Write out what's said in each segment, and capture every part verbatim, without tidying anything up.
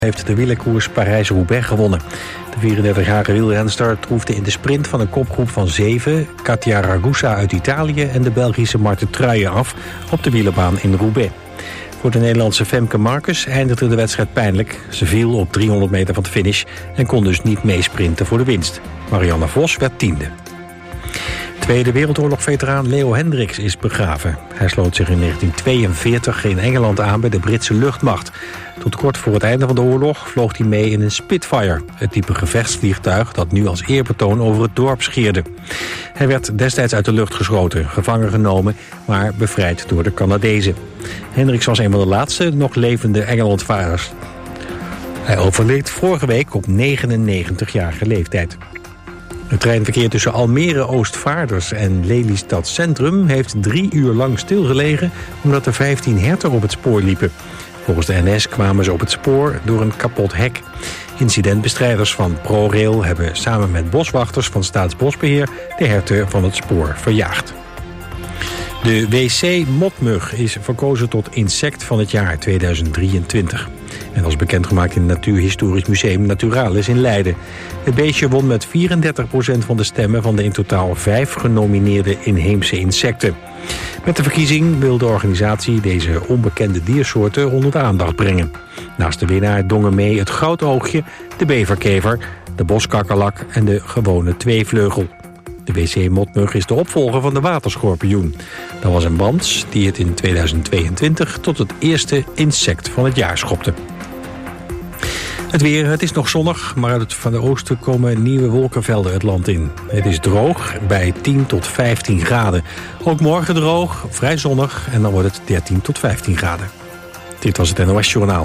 heeft de wielerkoers Parijs-Roubaix gewonnen. De vierendertigjarige wielrenster troefde in de sprint van een kopgroep van zeven... Katia Ragusa uit Italië en de Belgische Marten Truijen af op de wielerbaan in Roubaix. Voor de Nederlandse Femke Marcus eindigde de wedstrijd pijnlijk. Ze viel op driehonderd meter van de finish en kon dus niet meesprinten voor de winst. Marianne Vos werd tiende. Tweede Wereldoorlog-veteraan Leo Hendricks is begraven. Hij sloot zich in negentien tweeënveertig in Engeland aan bij de Britse luchtmacht. Tot kort voor het einde van de oorlog vloog hij mee in een Spitfire, het type gevechtsvliegtuig dat nu als eerbetoon over het dorp scheerde. Hij werd destijds uit de lucht geschoten, gevangen genomen, maar bevrijd door de Canadezen. Hendricks was een van de laatste nog levende Engelandvarers. Hij overleed vorige week op negenennegentigjarige leeftijd. Het treinverkeer tussen Almere Oostvaarders en Lelystad Centrum heeft drie uur lang stilgelegen omdat er vijftien herten op het spoor liepen. Volgens de N S kwamen ze op het spoor door een kapot hek. Incidentbestrijders van ProRail hebben samen met boswachters van Staatsbosbeheer de herten van het spoor verjaagd. De W C-motmug is verkozen tot insect van het jaar tweeduizend drieëntwintig. En dat is bekendgemaakt in het Natuurhistorisch Museum Naturalis in Leiden. Het beestje won met vierendertig procent van de stemmen van de in totaal vijf genomineerde inheemse insecten. Met de verkiezing wil de organisatie deze onbekende diersoorten onder de aandacht brengen. Naast de winnaar dongen mee het goudoogje, de beverkever, de boskakkerlak en de gewone tweevleugel. De W C-motmug is de opvolger van de waterschorpioen. Dat was een band die het in tweeduizend tweeëntwintig tot het eerste insect van het jaar schopte. Het weer, het is nog zonnig, maar uit het van de oosten komen nieuwe wolkenvelden het land in. Het is droog bij tien tot vijftien graden. Ook morgen droog, vrij zonnig en dan wordt het dertien tot vijftien graden. Dit was het N O S-journaal.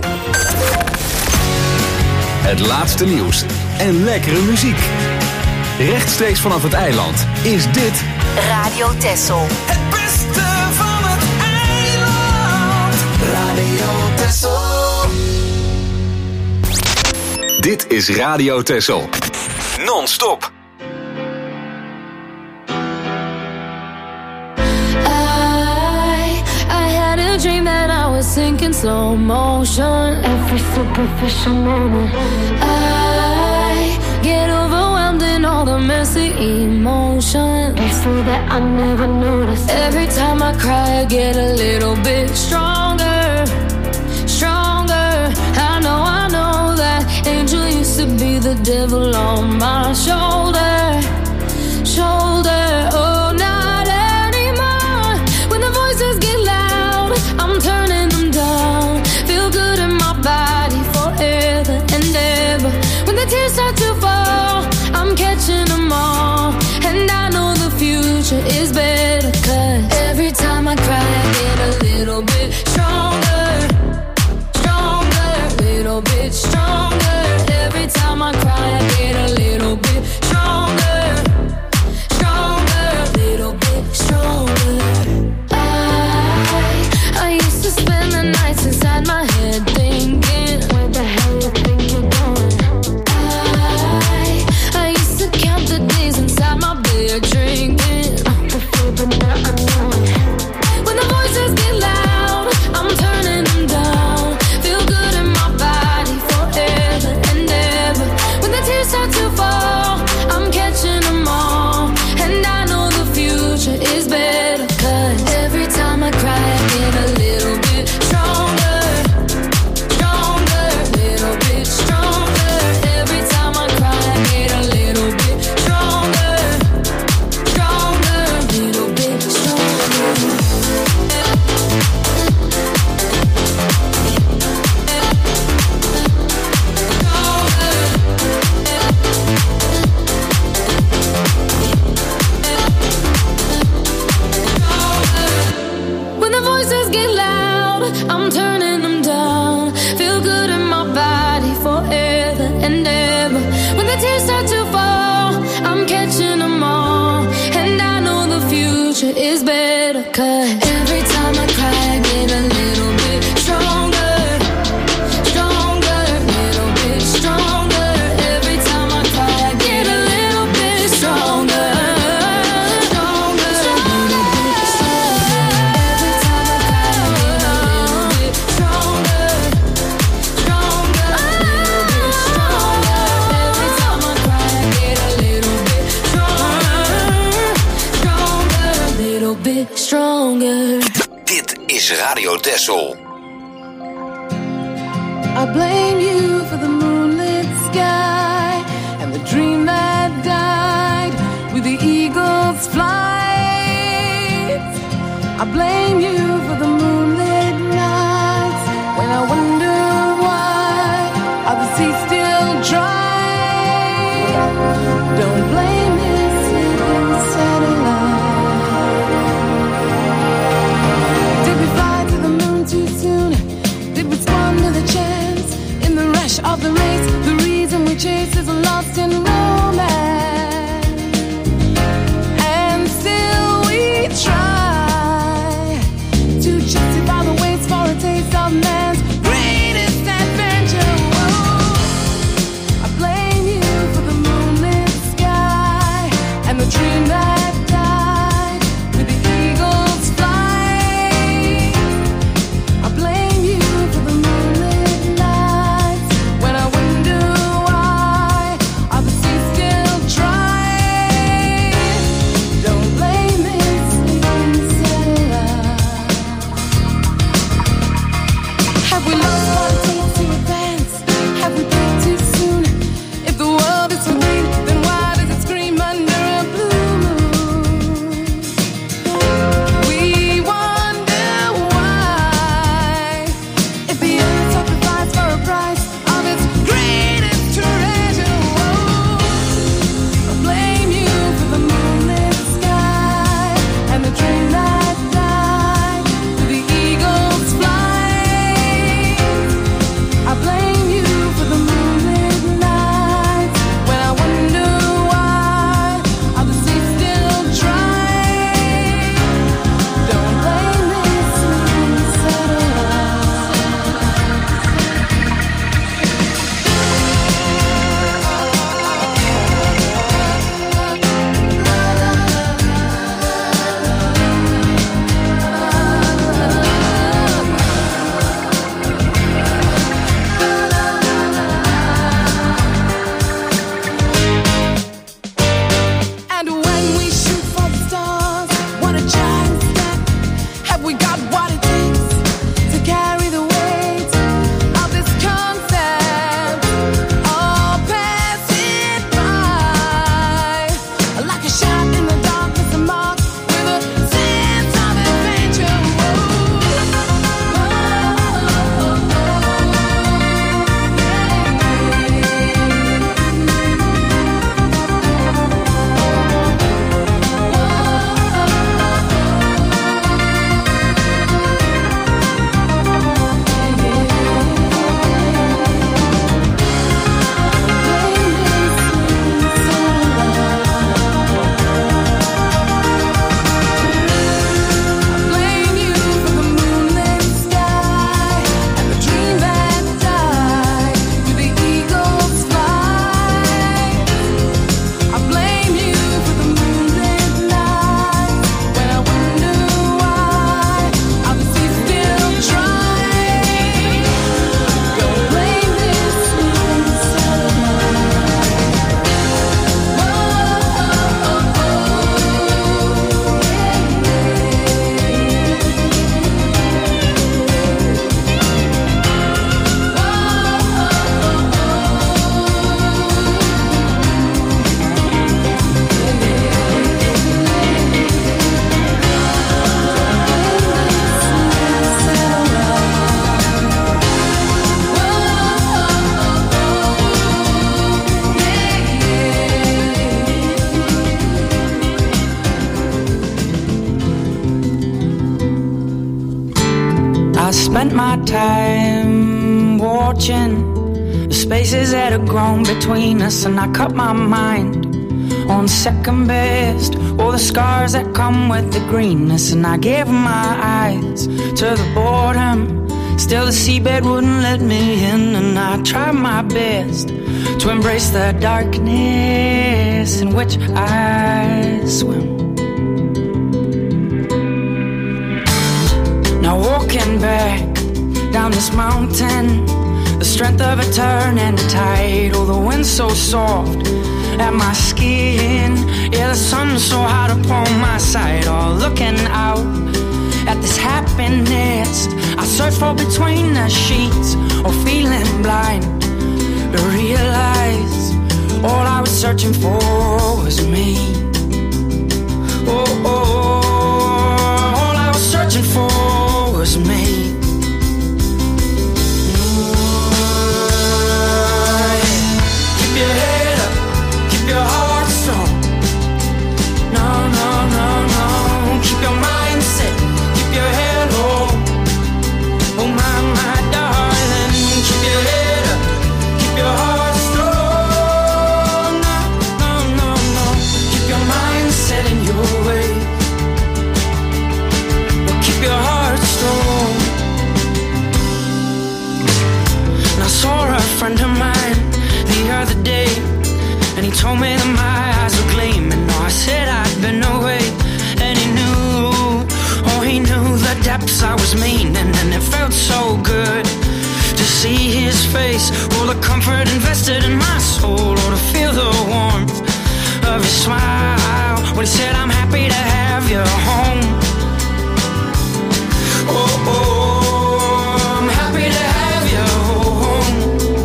Het laatste nieuws en lekkere muziek. Rechtstreeks vanaf het eiland is dit Radio Texel. Het beste van het eiland. Radio Texel. Dit is Radio Texel. Non-stop. I, I had a dream that I was sinking slow motion. Every superficial moment. I get overwhelmed in all the messy emotions. So that I never noticed. Every time I cry, I get a little bit stronger. Stronger. I know, I know that angel used to be the devil on my shoulder. Shoulder. Oh, not anymore. When the voices get loud, I'm turning them down. Feel good in my body forever and ever. When the tears start to fall, I'm catching them all. And I know the future is better. Cause every time I cry, I get a little bit stronger. Stronger, little bit stronger. Every time I cry, I get a little bit stronger. Stronger. is Radio Texel. I blame you for the moonlit sky and the dream that died with the eagle's flight. I blame you for the moonlit nights when I wonder why are the seas still dry. Don't blame this sleeping satellite. Did we fly to the moon too soon? Did we squander the chance in the rush of the race? The reason we chase is lost in romance, and still we try to justify the waste for a taste of man's greatest adventure. Whoa. I blame you for the moonlit sky and the dream that died with the eagle's flight. I blame you for the moonlit nights when I wonder why are the seas still dry. Don't blame this sleeping satellite. Have we lost what it takes to advance? Have we peaked too soon? If the world is so green, then why does it scream under a blue moon? We wonder why, if the earth sacrificed for a price of its greatest treasure. Whoa. I blame you for the moonlit sky and the dream that died with the eagle's flight. I blame you for the moonlit nights when I wonder why are the seas still dry. Don't blame this sleeping And when we shoot for the stars, what a giant step. Have we got what it takes to carry the weight of this concept? All pass it by like a shot in the darkness, a mark with a sense of adventure. Blame you for the moonlit sky and the dream that died with the eagle's flight. I blame you for the moonlit nights when I wonder why are the seas still dry. Don't blame this sleeping I spent my time watching the spaces that had grown between us, and I cut my mind on second best. All the scars that come with the greenness, and I gave my eyes to the boredom. Still the seabed wouldn't let me in, and I tried my best to embrace the darkness in which I swim. Now walking back down this mountain, the strength of a turn and a tide. Oh, the wind's so soft at my skin. Yeah, the sun's so hot upon my side. Oh, looking out at got this happiness I search for between the sheets, or feeling blind to realize all I was searching for was me. Oh, oh, oh, all I was searching for was me. Oh, yeah. Keep your head up, keep your heart strong. No, no, no, no. Keep your mind set, keep your head low. Oh my, my darling, keep your head up, keep your heart strong. No, no, no, no. Keep your mind set in your way. Well, keep your heart strong. And I saw a friend of mine the other day, and he told me that my eyes were gleaming. No, I said I'd been away, and he knew, oh, he knew the depths I was meaning, and it felt so good to see his face, all the comfort invested in my soul, or to feel the warmth of his smile when he said, I'm happy to have you home. Oh, oh, I'm happy to have you home.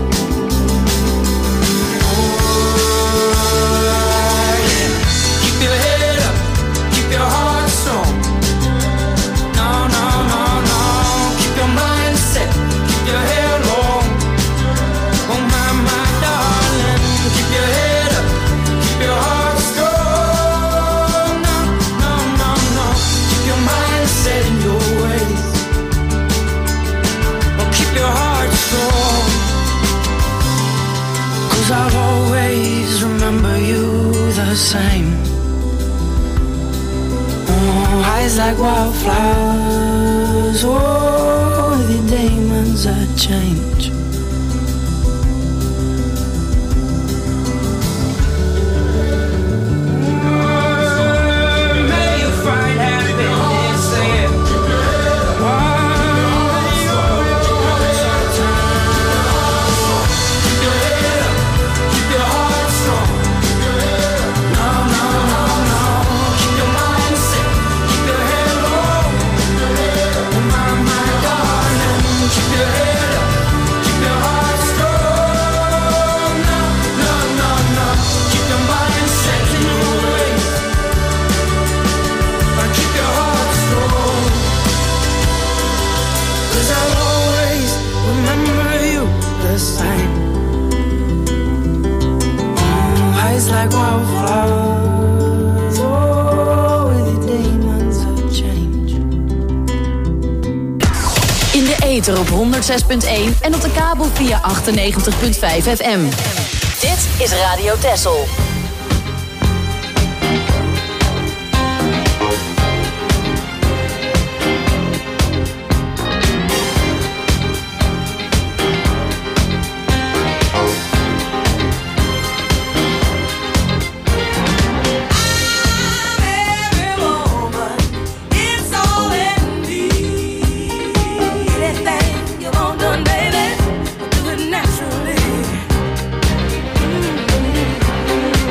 Keep your head up, keep your heart strong. No, no, no, no. Keep your mind set, keep your head low. Oh my, my darling, keep your head up, keep your heart strong. No, no, no, no. Keep your mind set in your ways. Oh, keep your heart strong. 'Cause I'll always remember you the same. Oh, eyes like wildflowers, oh, the demons that change. May you find happiness there. Keep your head up, keep your heart strong. No, no, no, no. Keep your mind set, keep your head low. Oh my, my darling, keep your head up, keep your heart strong. No, no, no, no. Keep your mind set in your ways. But keep your heart strong. 'Cause I'll always remember you the same. Oh, eyes like wildflowers, oh, with the demons of change. In de ether op honderdzes punt één en op de kabel via achtennegentig punt vijf F M. Dit is Radio Texel. Every woman, it's all in me. Anything you want done, baby, do it naturally. Mm-hmm.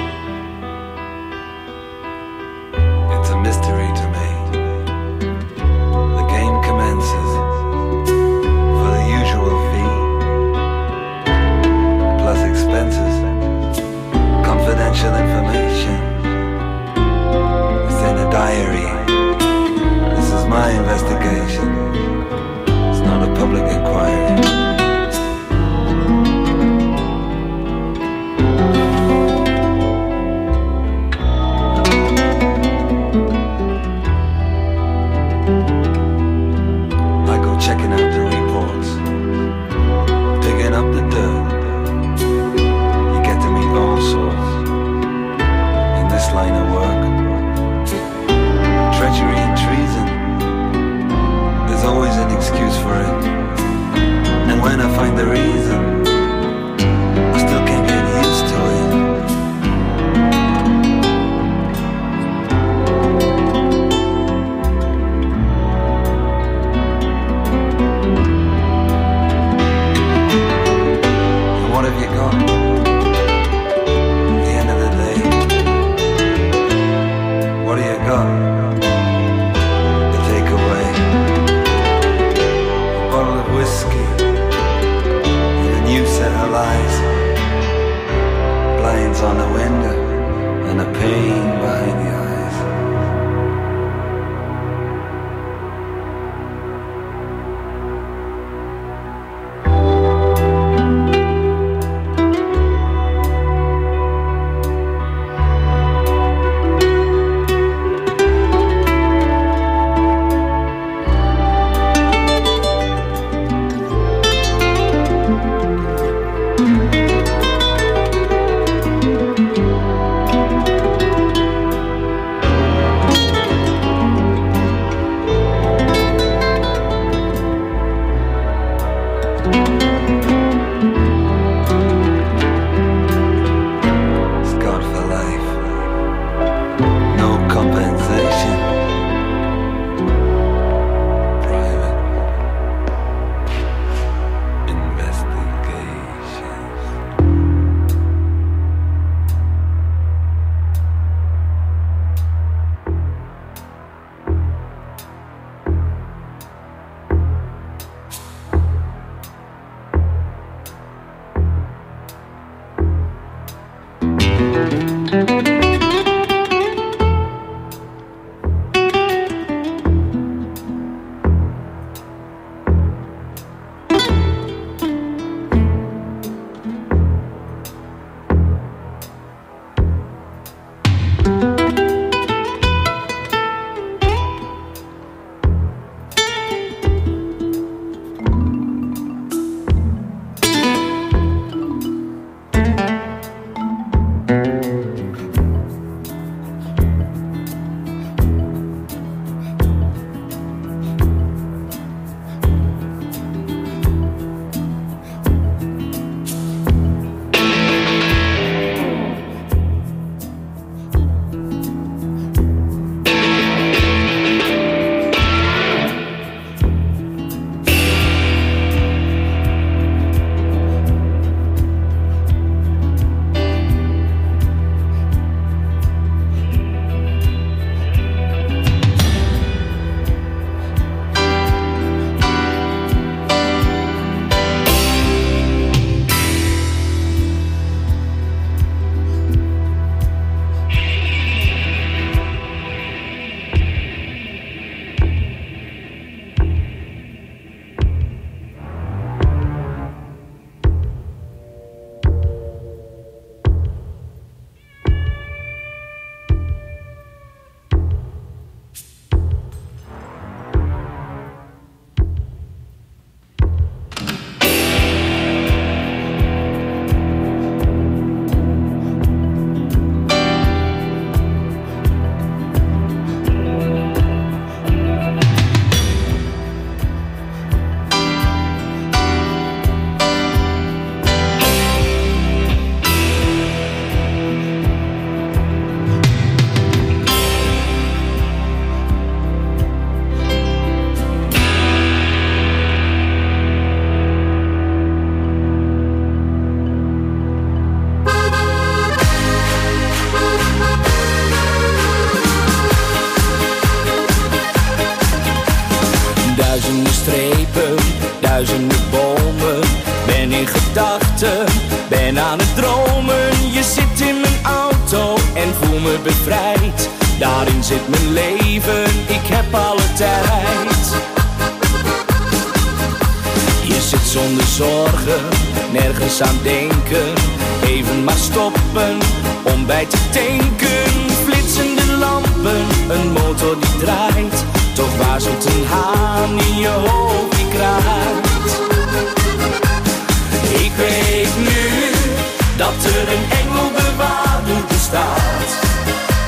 excuse for it. And when I find the reason, I still can't get used to it. And what have you got? At the end of the day, what do you got? Whiskey and a new set of lies, blinds on the window and a pain behind the eyes. duizenden bomen. Ben in gedachten, ben aan het dromen. Je zit in mijn auto en voel me bevrijd. Daarin zit mijn leven, ik heb alle tijd. Je zit zonder zorgen, nergens aan denken. Even maar stoppen, om bij te tanken. Flitsende lampen, een motor die draait. Toch waarzelt een haan in je hoofd die kraait. Ik weet nu dat er een engelbewaarder bestaat.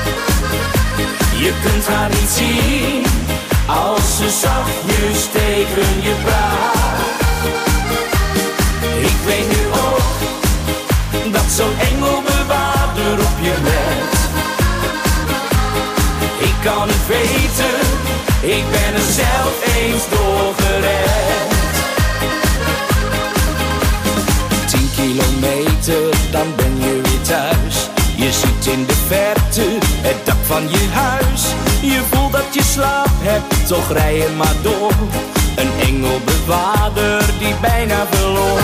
Je kunt haar niet zien als ze zachtjes tegen tegen je praat. Ik weet nu ook dat zo'n engelbewaarder op je let. Ik kan het weten, ik ben er zelf eens door gered. Tien kilometer, dan ben je weer thuis. Je ziet in de verte het dak van je huis. Je voelt dat je slaap hebt, toch rij je maar door. Een engelbewaarder die bijna verloor.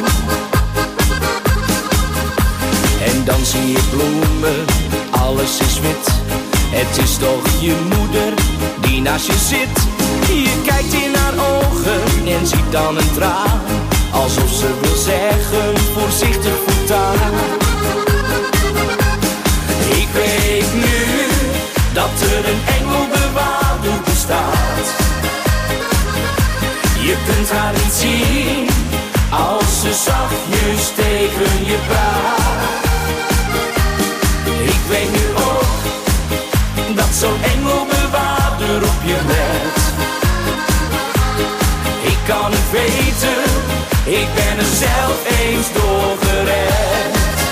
En dan zie je bloemen, alles is wit. Het is toch je moeder die naast je zit. Je kijkt in haar ogen en ziet dan een traan. Alsof ze wil zeggen, voorzichtig voortaan. Ik weet nu dat er een engelbewaarder bestaat. Je kunt haar niet zien als ze zachtjes tegen je praat. Ik weet nu ook dat zo'n engelbewaarder op je let. Ik kan het weten, ik ben er zelf eens door gered.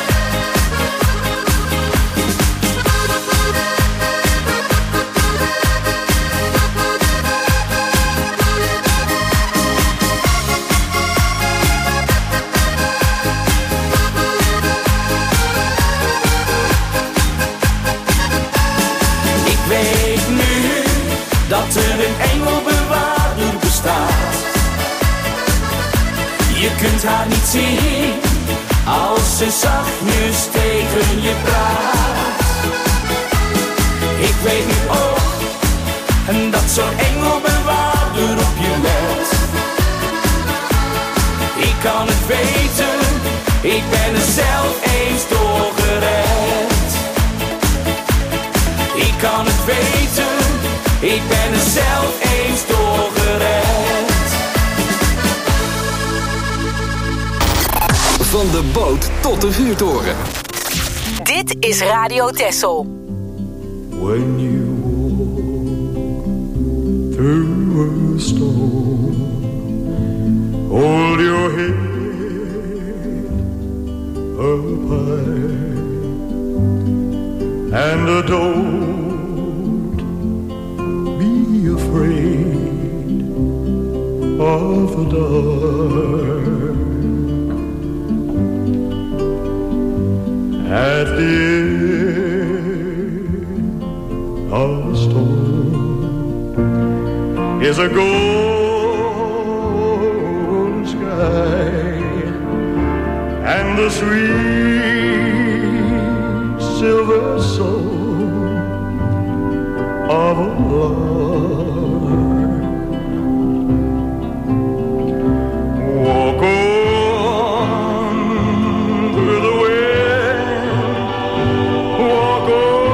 Dat er een engelbewaarder bestaat. Je kunt haar niet zien als ze zachtjes tegen je praat. Ik weet nu ook dat zo'n engelbewaarder op je let. Ik kan het weten, ik ben er zelf eens door gered. Ik kan het weten, ik ben er zelf eens door gered. Van de boot tot de vuurtoren. Dit is Radio Texel. When you walk through a storm, hold your head up high and don't be afraid of the dark. At the end of the storm is a golden sky and the sweet silver soul of a lark. Walk on through the wind, walk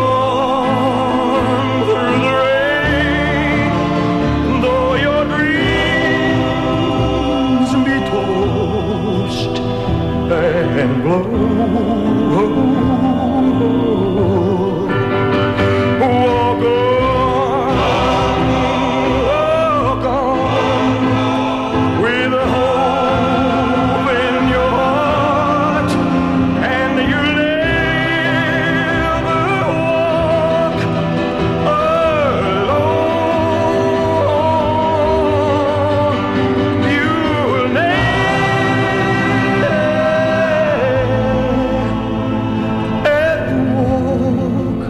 on through the rain, though your dreams be tossed and blown. Walk on, walk on, with a hope in your heart, and you'll never walk alone. You'll never walk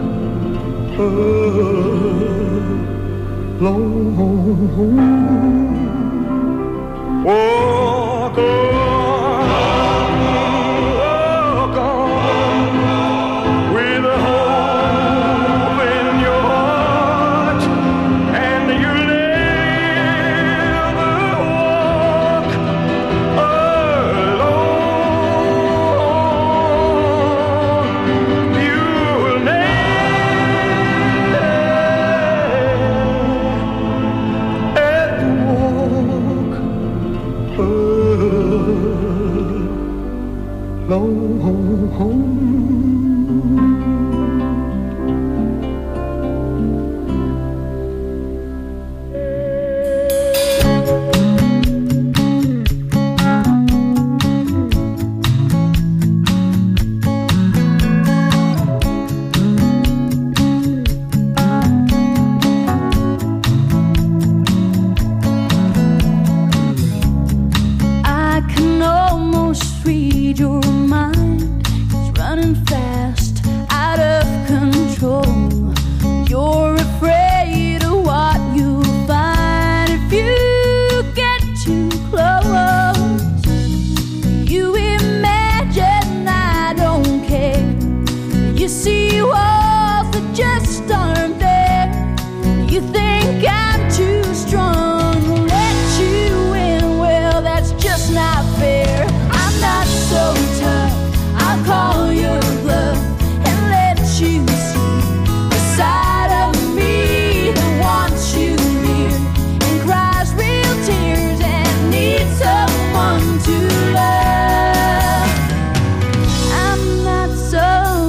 alone. Walk on, walk on, with a hope in your heart, and you'll never walk alone. You'll never read your mind. It's running fast, out of control. You're afraid of what you'll find if you get too close. You imagine I don't care. You see walls that just aren't there. You think I'm too strong to let you in. Well, that's just not fair. I'm not so tough, I'll call your bluff and let you see the side of me that wants you near and cries real tears and needs someone to love. I'm not so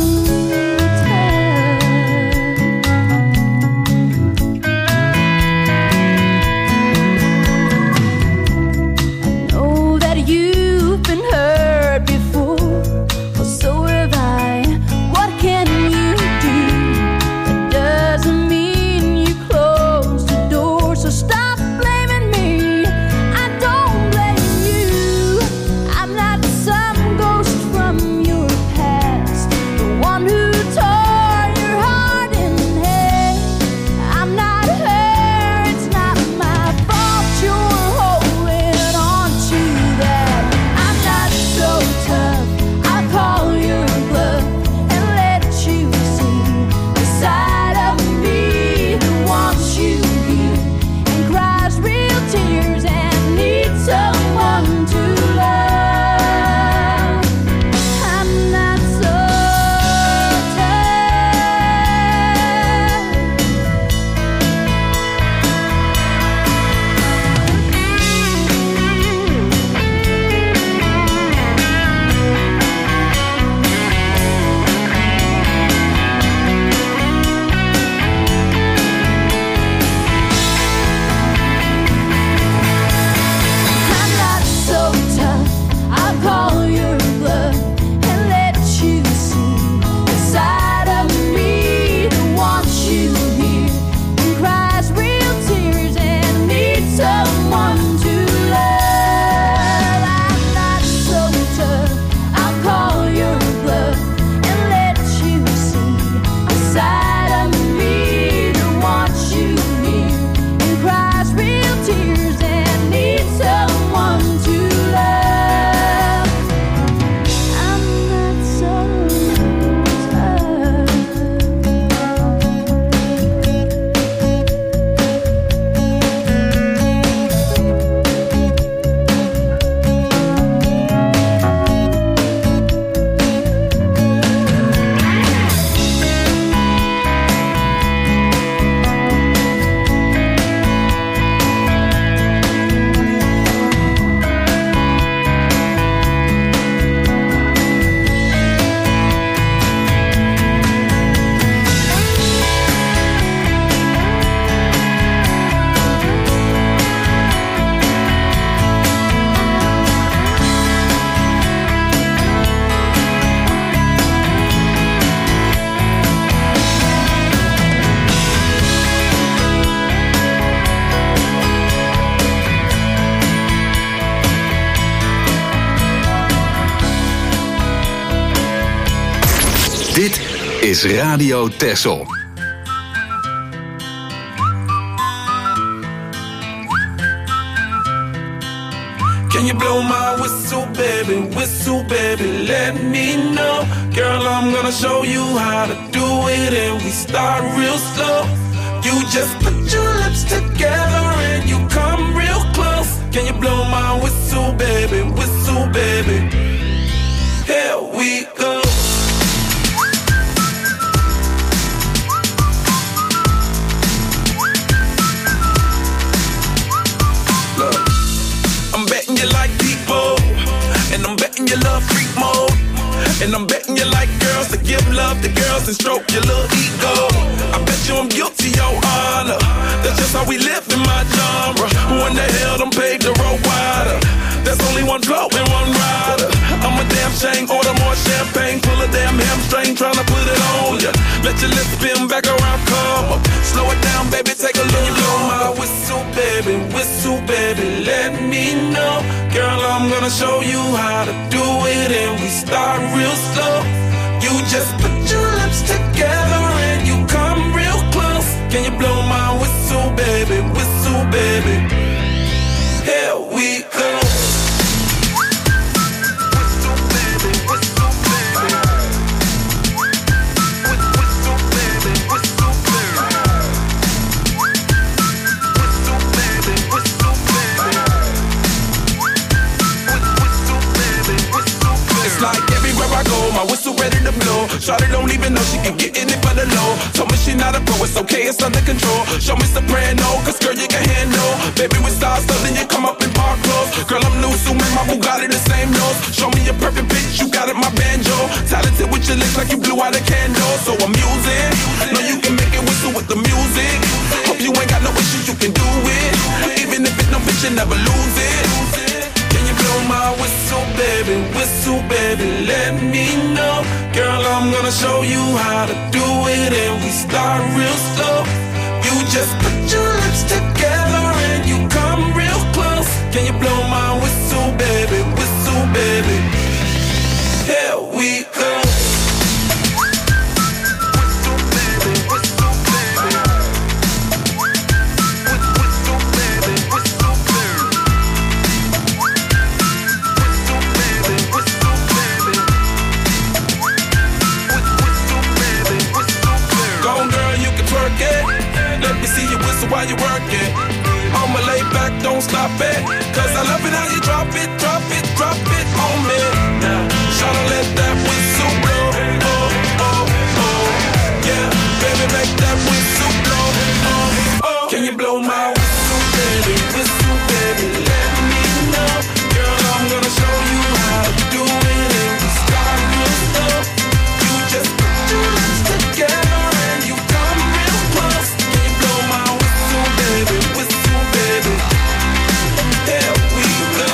Dit is Radio Texel. Can you blow my whistle, baby, whistle, baby, let me know. Girl, I'm gonna show you how to do it, and we start real slow. You just put your lips together and you come real close. Can you blow my whistle, baby, whistle, baby? Here we go. Look, I'm betting you like people, and I'm betting you love freak mode, and I'm betting you like girls to give love to girls and stroke your little ego. I bet you I'm guilty, your honor. That's just how we live in my genre. Who in the hell done paved the road wider? There's only one flow and one rider. I'm a damn shame, order more champagne, pull a damn hamstring, tryna put it on ya. Let your lips spin back around, come up. Slow it down, baby, take a look. Blow my whistle, baby, whistle, baby, let me know. Girl, I'm gonna gonna show you how to do it, and we start real slow. You just put your lips together and you come real close. Can you blow my whistle, baby, whistle, baby? Here we go. My whistle ready to blow. Shawty don't even know she can get in it for the low. Told me she not a pro, it's okay, it's under control. Show me soprano, cause girl you can handle. Baby with stars, so then you come up in park clothes. Girl I'm new, so my Bugatti the same nose. Show me a perfect pitch, you got it, my banjo. Talented with your lips like you blew out a candle. So I'm using, know you can make it whistle with the music. Hope you ain't got no issues, you can do it. Even if it's no bitch, you never lose it. Blow my whistle, baby, whistle, baby, let me know. Girl, I'm gonna show you how to do it, and we start real slow. You just put your lips together and you come real close. Can you blow my whistle, baby, whistle, baby? Here we go. Let me see you whistle while you work it. I'ma lay back, don't stop it. Cause I love it how you drop it, drop it, drop it on me. Now, tryna let that whistle blow. Oh, oh, oh. Yeah, baby, make that whistle blow. Oh, oh. Can you blow my whistle, baby? Whistle, baby, let me know. Girl, I'm gonna show you how to do it, and we start real slow. You just put your lips together and you come real close. Baby, whistle, baby, here we go.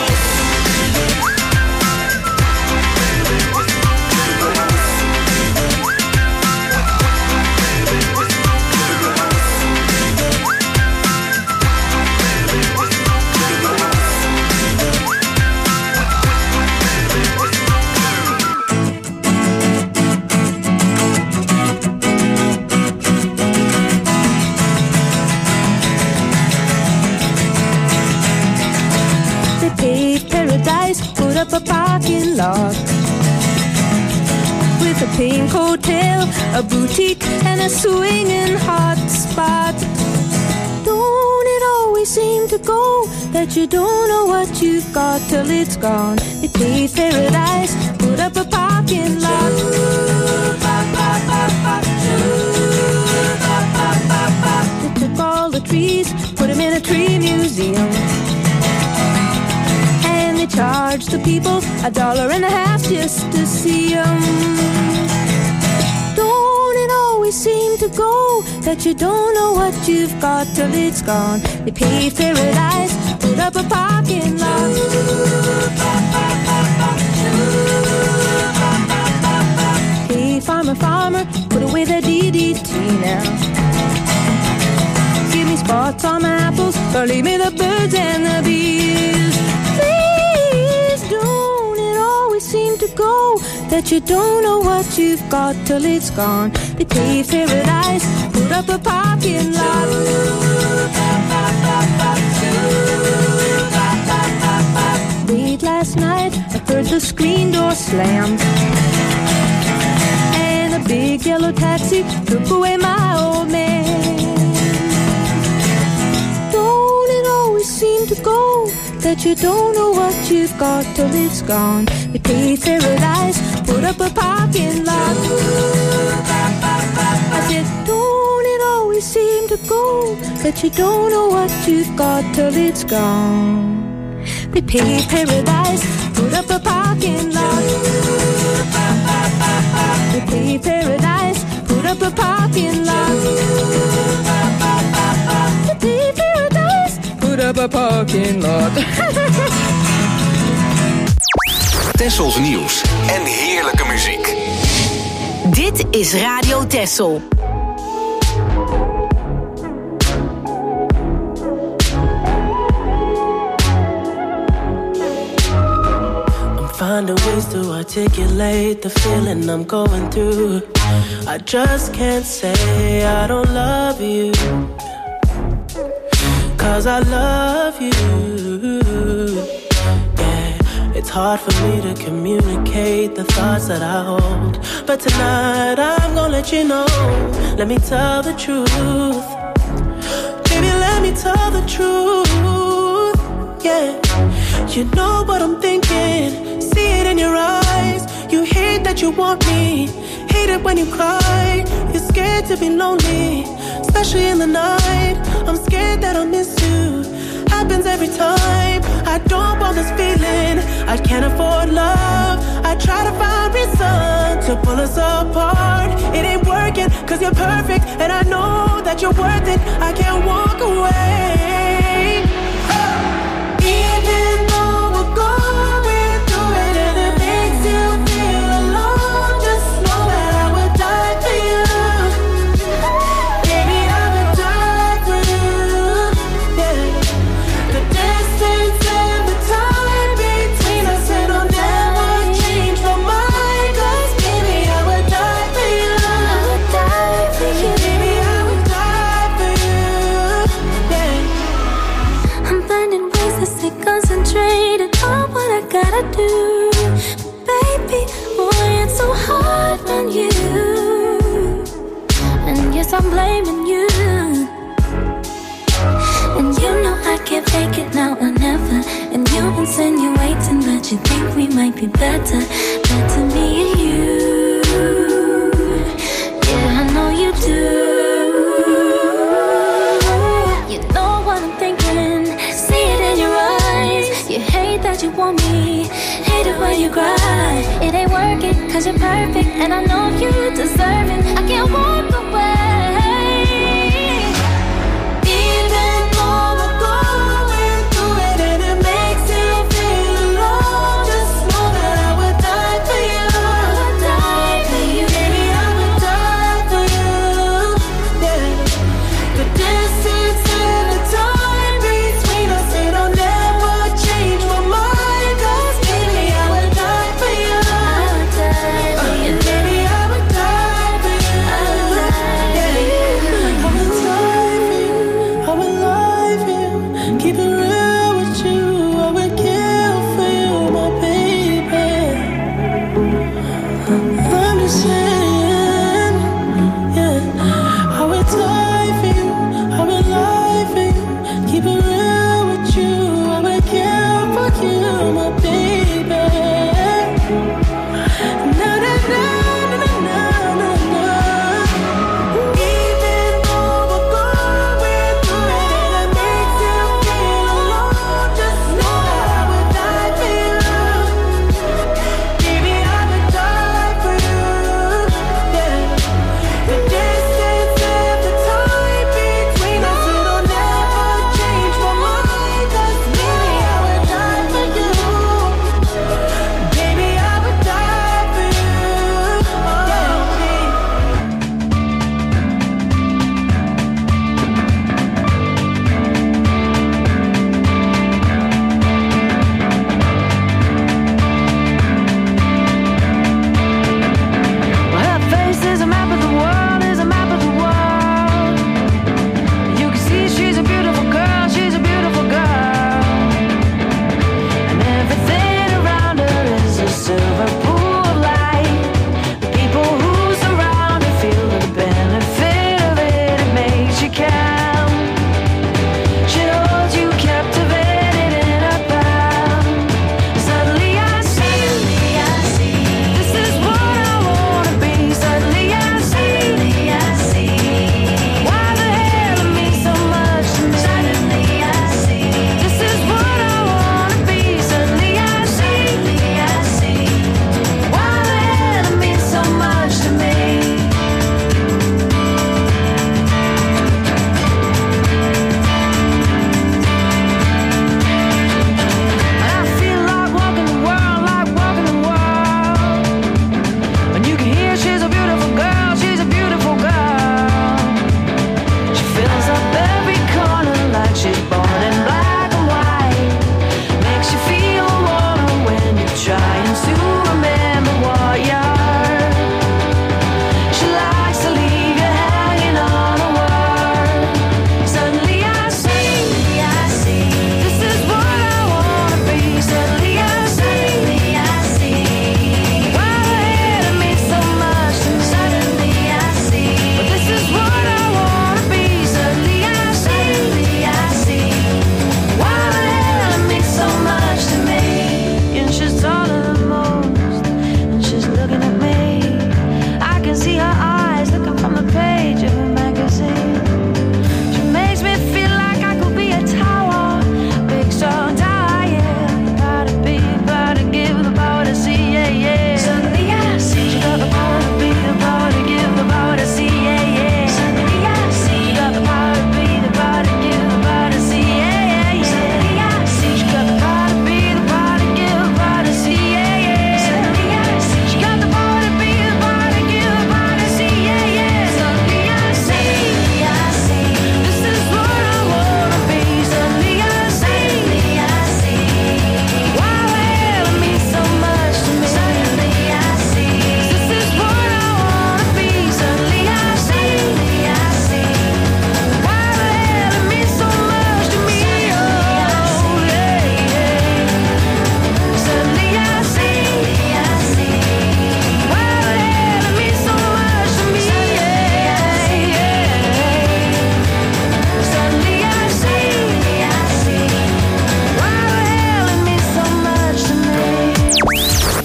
Put up a parking lot with a pink hotel, a boutique, and a swinging hot spot. Don't it always seem to go that you don't know what you've got till it's gone? They paved paradise, put up a parking lot. They took all the trees, put them in a tree museum. They charge the people a dollar and a half just to see them. Don't it always seem to go that you don't know what you've got till it's gone? They paved paradise, put up a parking lot. Hey, farmer, farmer, put away the D D T now. Give me spots on my apples, or leave me the birds and the bees. Seem to go that you don't know what you've got till it's gone. They paved paradise, put up a parking lot. Late last night, I heard the screen door slam, and a big yellow taxi took away my old man. Don't it always seem to go that you don't know what you've got till it's gone? They paved paradise, put up a parking lot. I said, don't it always seem to go that you don't know what you've got till it's gone? They paved paradise, put up a parking lot. They paved paradise, put up a parking lot. They paved paradise, put up a parking lot. Tessels nieuws en heerlijke muziek. Dit is Radio Tessel. find a ways to articulate the feeling I'm going through. I just can't say I don't love you, 'cause I love you. Yeah, it's hard for me to communicate the thoughts that I hold, but tonight I'm gonna let you know. Let me tell the truth. Baby, let me tell the truth. Yeah, you know what I'm thinking. See it in your eyes. You hate that you want me. Hate it when you cry. You're scared to be lonely, especially in the night. I'm scared that I'll miss you. Happens every time. I don't want this feeling. I can't afford love. I try to find reason to pull us apart. It ain't working, 'cause you're perfect, and I know that you're worth it. I can't walk away. Even though we're going through it and it makes you feel alone, just know that I would die for you. Baby, I would die for you. Yeah. The distance and the time between us, it'll never change my mind. 'Cause baby, I would die for you. I would die for you. Baby, I would die for you. Yeah. I'm finding ways to stay concentrated on what I gotta do. Baby, boy, it's so hard on you. And yes, I'm blaming you. And you know I can't fake it now or never. And you insinuating that you think we might be better. Better me and you. Yeah, I know you do. You know what I'm thinking. See it in your eyes. You hate that you want me. Hate it when you cry. It ain't working, 'cause you're perfect, and I know you deserve it. I can't walk away. Even though we're going through it and it makes you feel alone, just know that I would die for you. I would die for you. Baby, I would die for you. Yeah. The distance and the time between us, it'll never change my mind. 'Cause baby, I would die for you. I would die for you. Baby, I would die for you. I would die. Yeah.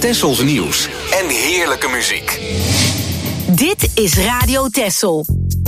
Tessels nieuws en heerlijke muziek. Dit is Radio Tessel.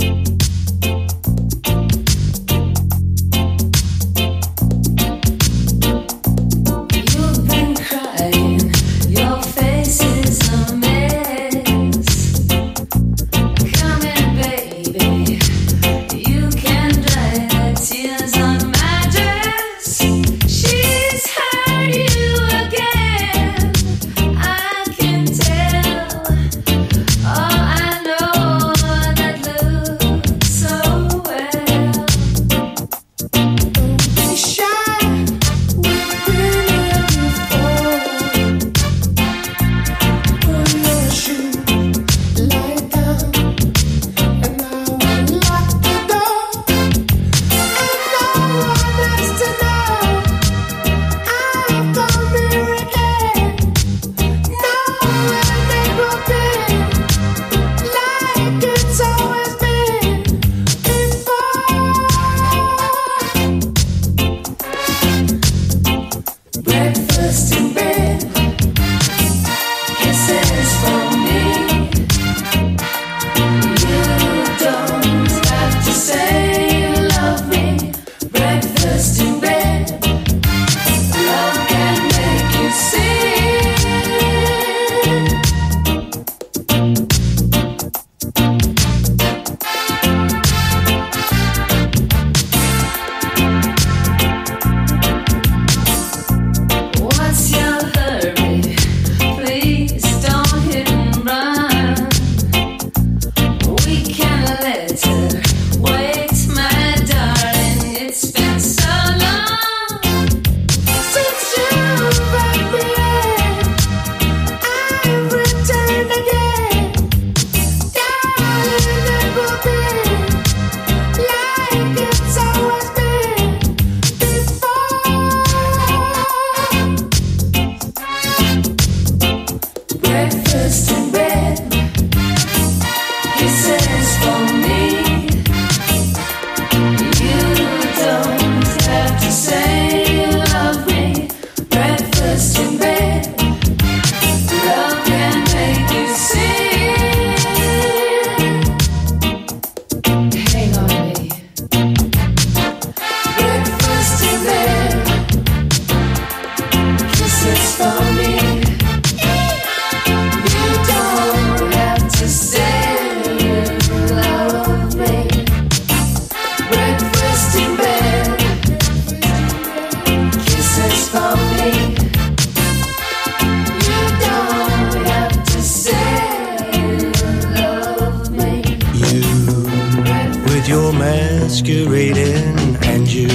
masquerading, and you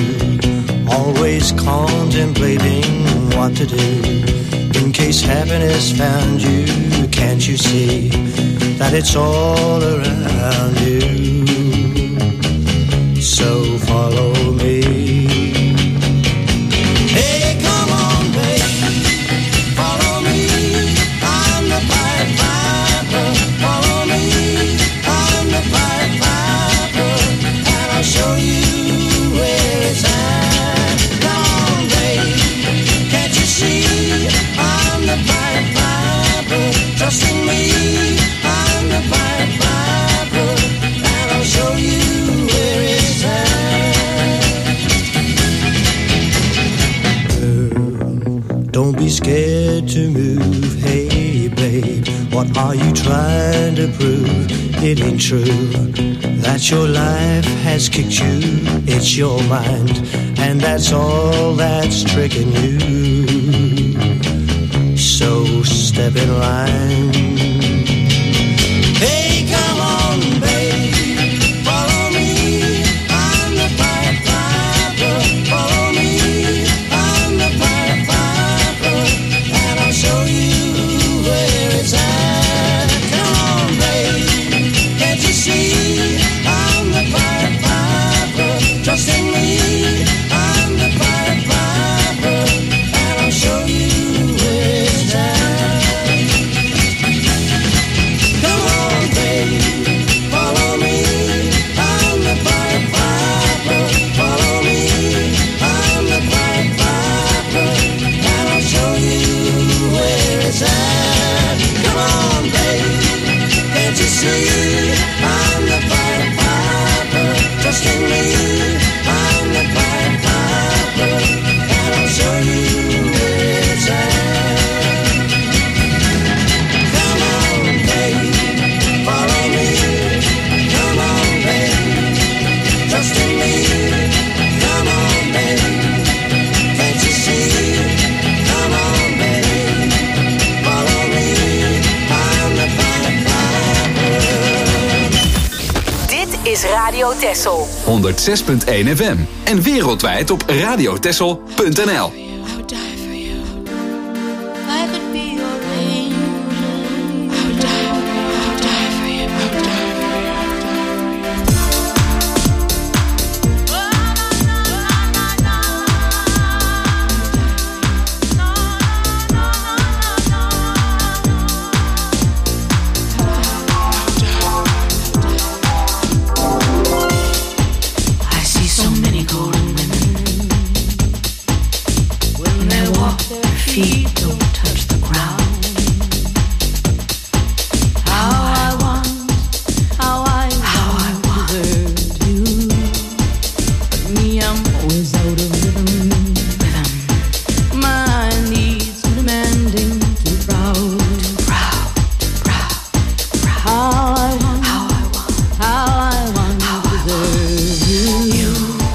always contemplating what to do in case happiness found you. Can't you see that it's all around you? So follow me. Hey, come on, baby, follow me. I'm the Pied Piper. Follow me, I'm the Pied Piper, and I'll show you where it's at. Come on, baby, can't you see? I'm the Pied Piper. Trust in me, I'm the Pied Piper, and I'll show you where it's at. Girl, don't be scared to move. Hey, babe, what are you trying to prove? It ain't true that your life has kicked you. It's your mind, and that's all that's tricking you. So step in line. Hey, come on, baby, follow me. I'm the Pied Piper. Follow me, I'm the Pied Piper, and I'll show you where it's at. Come on, baby, can't you see? I'm the Pied Piper. Trust in me, I'm the Pied Piper, and I'll show you where it's at. Radio Texel. honderd zes punt één F M en wereldwijd op radiotexel punt n l. Feet don't touch the ground. How I want, how I how I want to desert you. But me, I'm always out of rhythm. Rhythm. My needs too demanding, too proud, too proud, proud, proud. How I want, how I want, how I want how to desert you. you.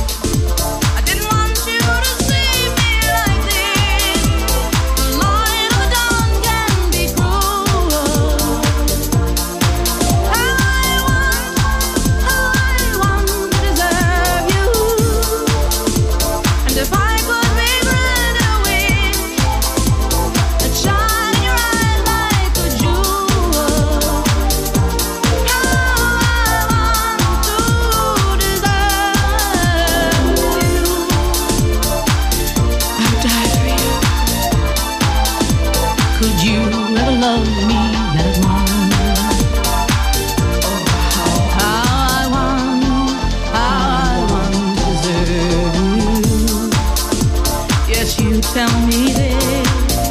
Tell me this,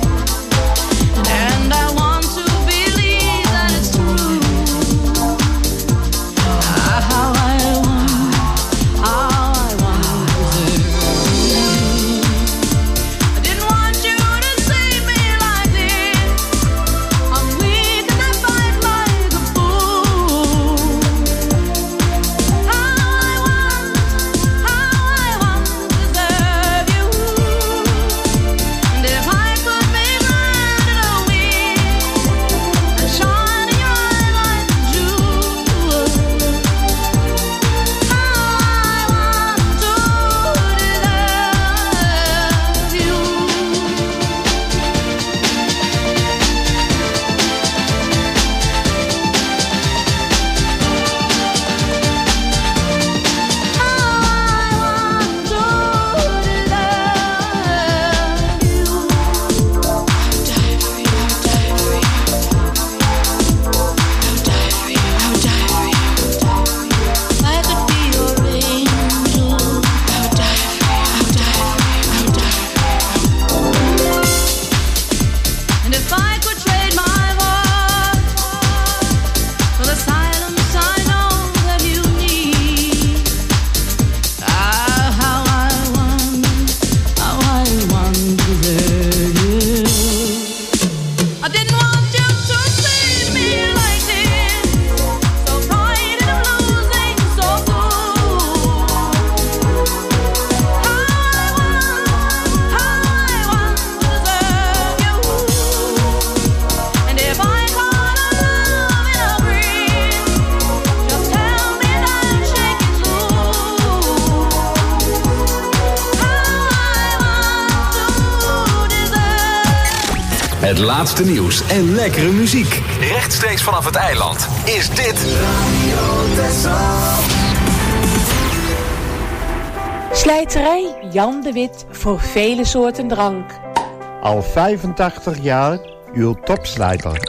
and I want to believe that it's true. Ah, how I want, how I want to desert you. I didn't want you to see me like this. I'm weak and I fight like a fool. How I want, how I want to desert you. If I could be blinded away and shine in your eye like a jewel, how I want to desert you. And if I could trade my heart for the silence I know that you need, ah, how I want, how I want to desert you. I didn't want you to see me like this, so frightened of losing, so fool. How I want, how I want to desert you. And if I caught a love in a breeze, just tell me that shake is loose. How I want to desert. Het laatste nieuws en lekkere muziek. Rechtstreeks vanaf het eiland is dit Slijterij Jan de Wit voor vele soorten drank. Al vijfentachtig jaar uw topslijter.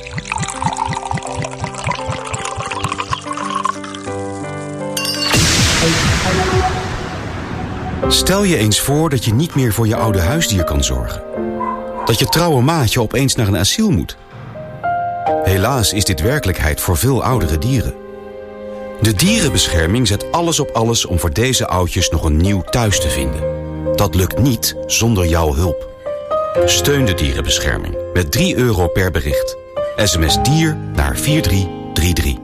Stel je eens voor dat je niet meer voor je oude huisdier kan zorgen. Dat je trouwe maatje opeens naar een asiel moet. Helaas is dit werkelijkheid voor veel oudere dieren. De dierenbescherming zet alles op alles om voor deze oudjes nog een nieuw thuis te vinden. Dat lukt niet zonder jouw hulp. Steun de dierenbescherming met drie euro per bericht. S M S dier naar vier drie drie drie.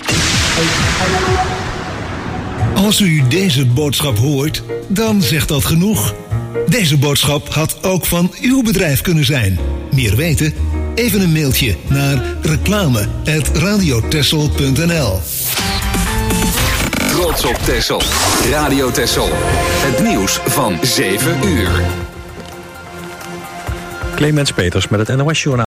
Als u deze boodschap hoort, dan zegt dat genoeg. Deze boodschap had ook van uw bedrijf kunnen zijn. Meer weten? Even een mailtje naar reclame at radiotexel punt n l. trots op Texel. Radio Texel. Het nieuws van zeven uur. Clemens Peters met het N O S-journaal.